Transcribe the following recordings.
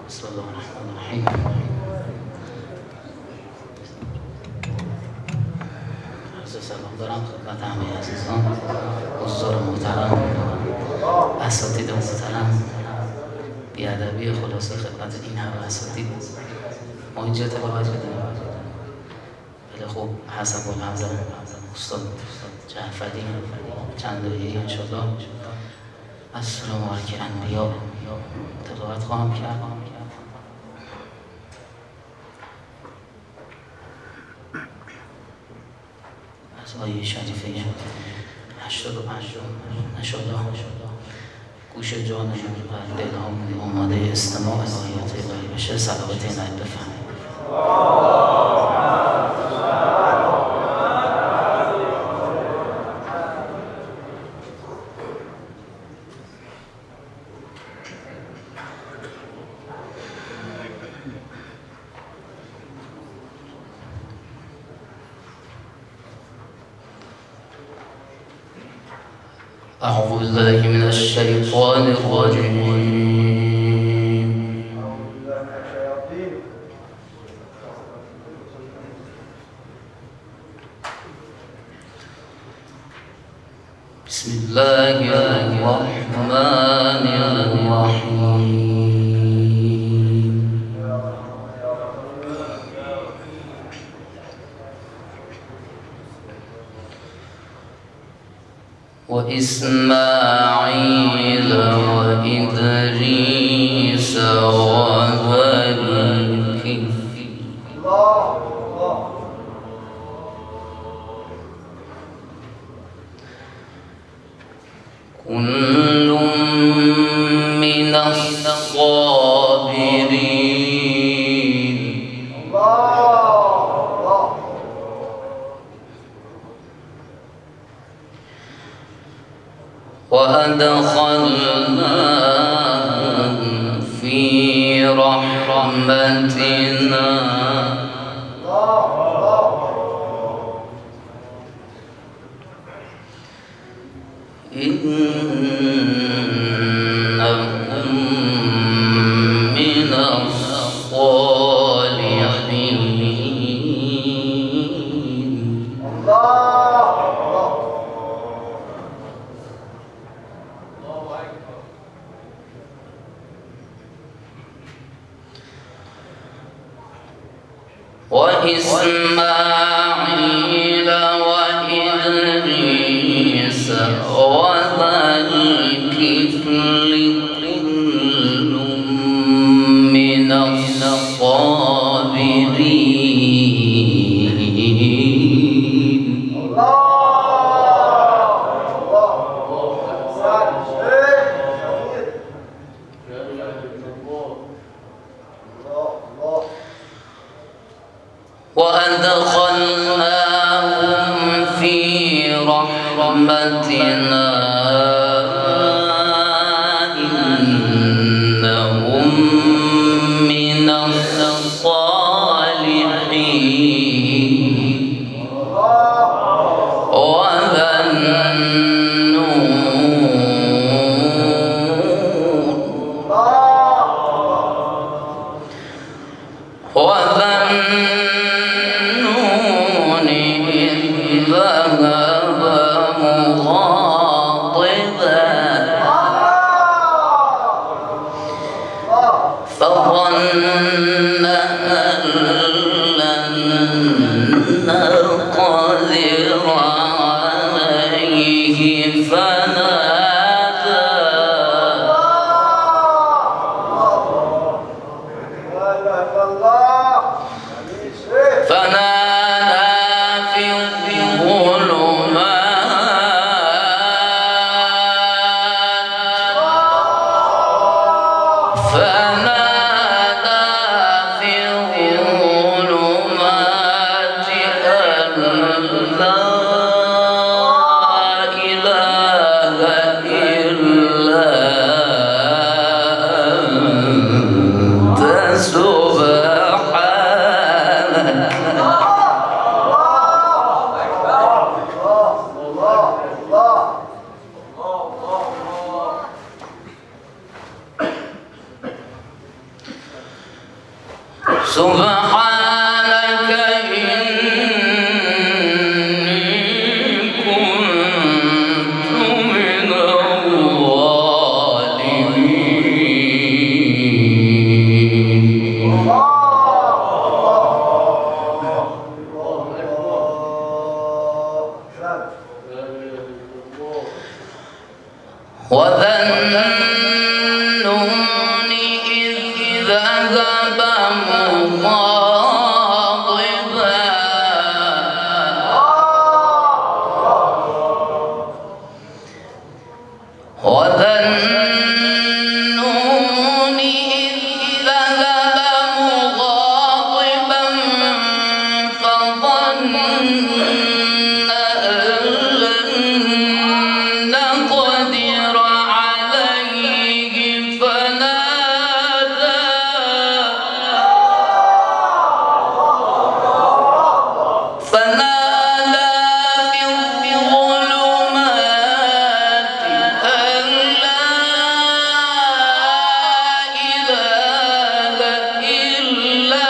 بسم الله الرحمن الرحیم. عرض سلام دارم خدمت همه عزیزان، حضار محترم، اساتید محترم. بی‌ادبی خلاصه خدمت این همه اساتید. ما اینجا تلاوت بدیم. ولی خب حسب الحمزه استاد جعفری چند دقیقه انشاءالله از سوره مبارکه انبیا تلاوت خواهم کرد. از آیه شریفه 85 انشاءالله گوش جان و دلهام آماده استماع آیات الهی بشه. صلوات الهی بفرمایید. أعوذ بالله من الشيطان الرجيم. بسم الله الرحمن الرحيم. وإسماعيل وإدريس وذا الكفل كل من الصابرين وأدخلناهم في رحمتنا إنهم من الصالحين. وإسماعيل وإدريس وذا الكفل كل من الصابرين. وأدخلناهم في رحمتنا إنهم من الصالحين. وذا النون إذ ذهب مغاضبا فظن أن لن نقدر عليه فنادى في الظلمات أن لا إله إلا أنت سبحانك. سبحانك إني كنت من الظالمين. وذا النون إذ ذهب مغاضبا وذا النون إذ ذهب مغاضبا فظن أن لن نقدر عليه فنادى في الظلمات أن لا إله إلا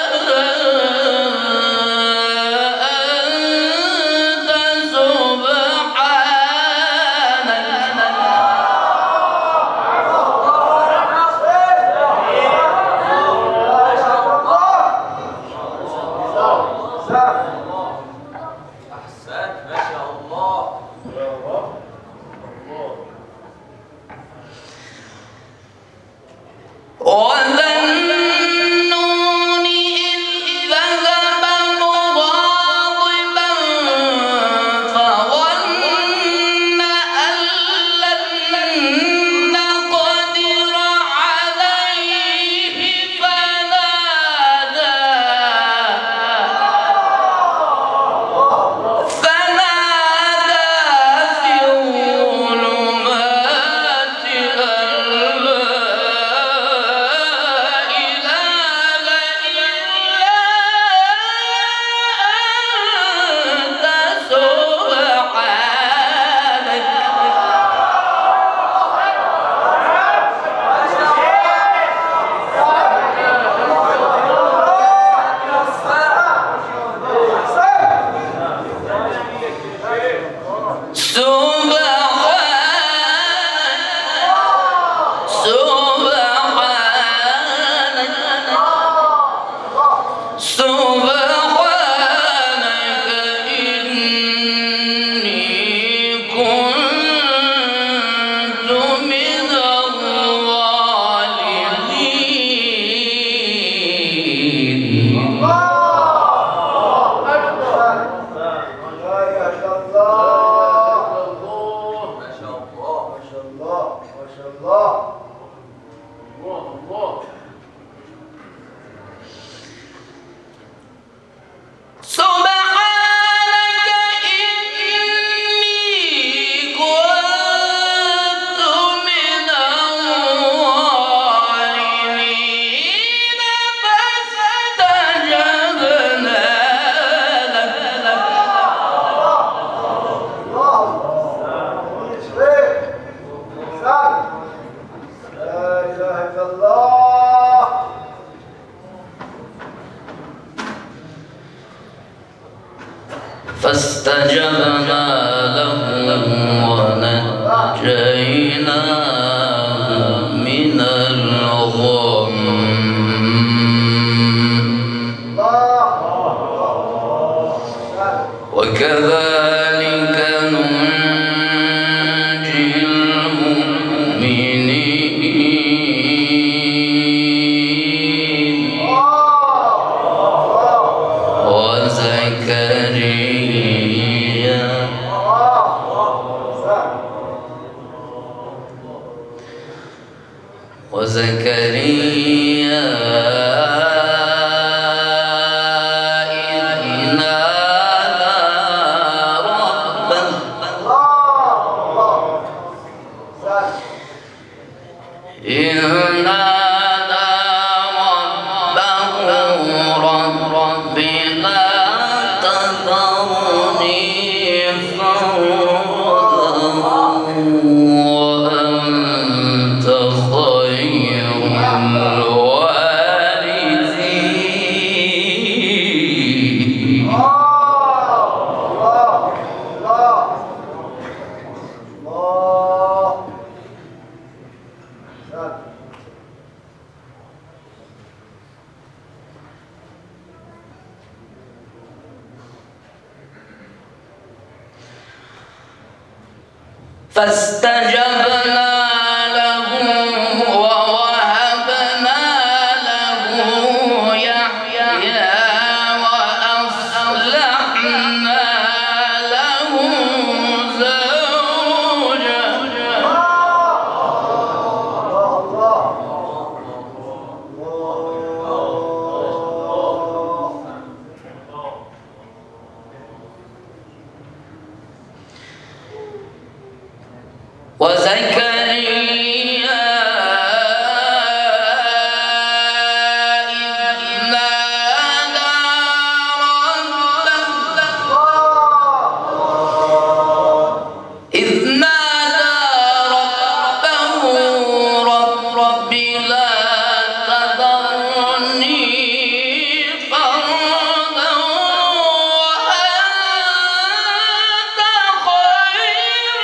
أنت وذا النون إذ ذهب مغاضبا فظن أن لن نقدر عليه فنادى في الظلمات سبحانك إني كنت من الظالمين. سبحانك إني كنت من الظالمين فاستجبنا له فاستجبنا له ونجيناه من الغم وكذلك ننجي المؤمنين. وزكريا إذ نادى ربه رب لا تذرني فردا وأنت خير الوارثين. فاستجبنا له ووهبنا له يحيى وأصلحنا له زوجه وزكريا إذ نادى ربه رب لا تذرني فردا وأنت خير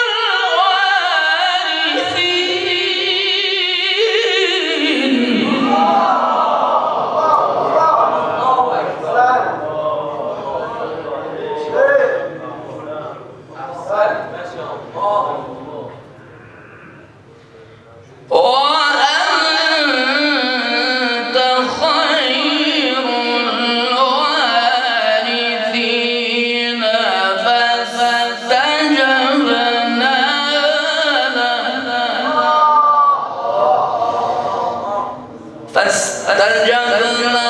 وأنت خير الوارثين فاستجبنا